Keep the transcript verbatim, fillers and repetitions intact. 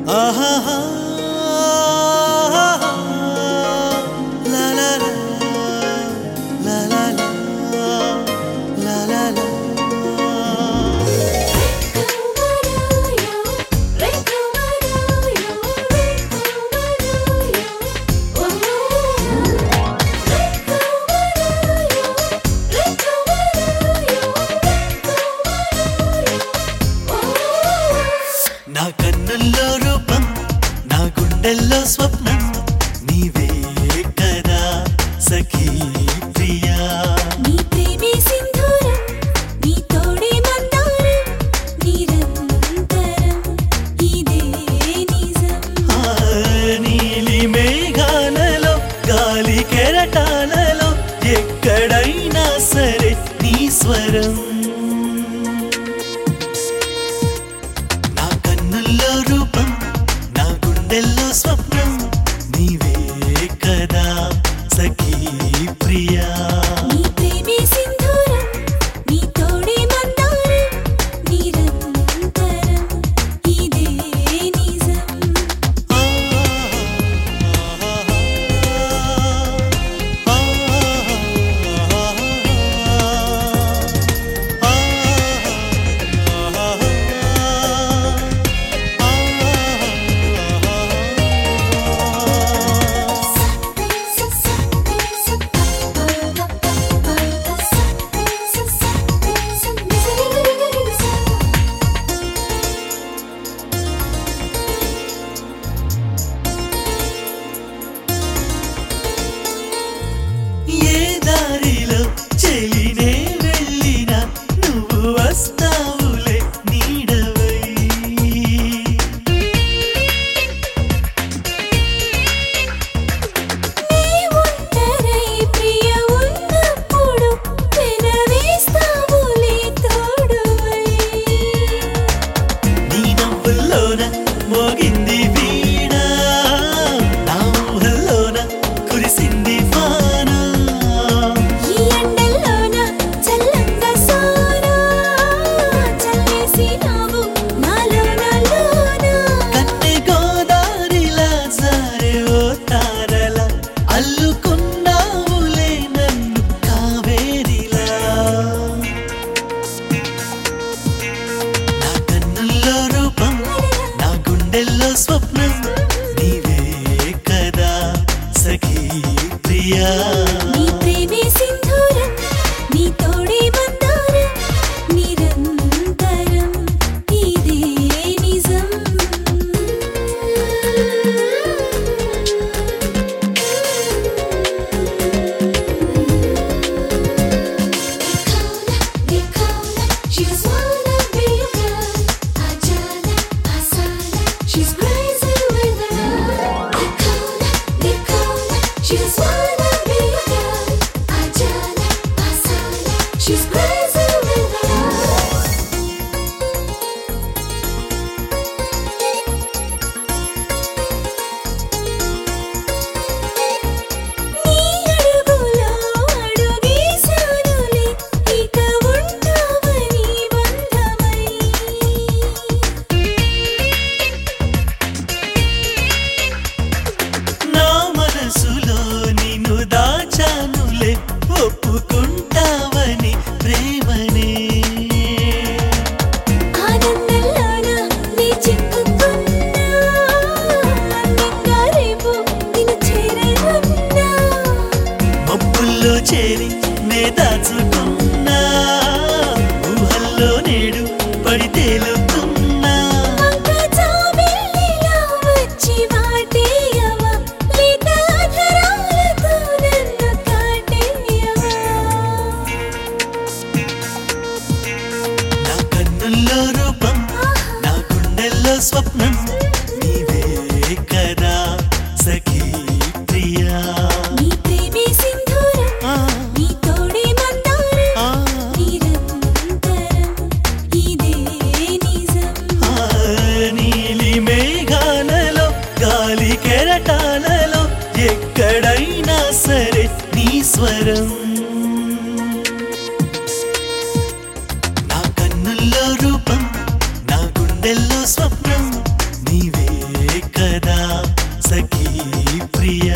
ఆహాహా లా లా లా లా లా లా లా లా నా కన్నుల్లో రూపం నా గుండెల్లో స్వప్నం నీవే కదా సఖీ ప్రియా నీ ప్రేమే సింధూరం నీ తోడే మందారం నిరంతరం ఇదే నిజం నీలి మేఘాలలో గాలి కెరటాలలో ఎక్కడైనా సరే నీ స్వరం రూపం నా గుండెల్లో స్వప్నం నీవే కదా సఖీ ప్రియా నీ ప్రేమే సింధూరం నీ తోడే మందారం నిరంతరం ఇదే నిజం మోగింది వీణ నా ఊహల్లోన కురిసింది వాన ఈ ఎండల్లోన చల్లంగా సోనా చల్లేసినావు నాలోన లోన కన్నె గోదారిలా జారే ఓ తారల అల్లుకున్నావులే నన్ను కావేరిలా నా కన్నుల్లో రూపం నా గుండెల్లో స్వప్నం నీవే కదా సఖీ ప్రియా నీ ప్రేమే సింధూరం నీ తోడే మందారం నిరంతరం ఇదే నిజం She's wanna be your girl, Ajana, Asana. She's crazy with her. Nicola, Nicola. She's wanna be your girl, Ajana, Asana. She's crazy with her. నీ అడుగులో అడుగేశానులే ఇక ఉంటావని బంధమై నా మనసులో నిన్ను దాచానులే ఒప్పుకుంటావని ప్రేమనే ఆనందంలోన నీ చిక్కుకున్నా అందంగా రేపు నిన్ను చేరనున్నా మబ్బుల్లో చేరి నే దాచుకున్నా ఊహల్లో నేడు పడి తేలుతున్నా వంక జాబిల్లిలా వచ్చి వాటేయవా లేత అధరాలతో నన్ను కాటేయవా నా కన్నుల్లో రూపం నా గుండెల్లో స్వప్నం నీవే కదా సఖీ ప్రియా నీ ప్రేమే సింధూరం ఆ, నీ తోడే మందారం ఆ, నిరంతరం ఇదే నిజం ఆ, నీలి మేఘాలలో గాలి కెరటాలలో ఎక్కడైనా సరే నీ స్వరం నా కన్నుల్లో రూపం నా గుండెల్లో స్వప్నం నీవే సఖీ ప్రియ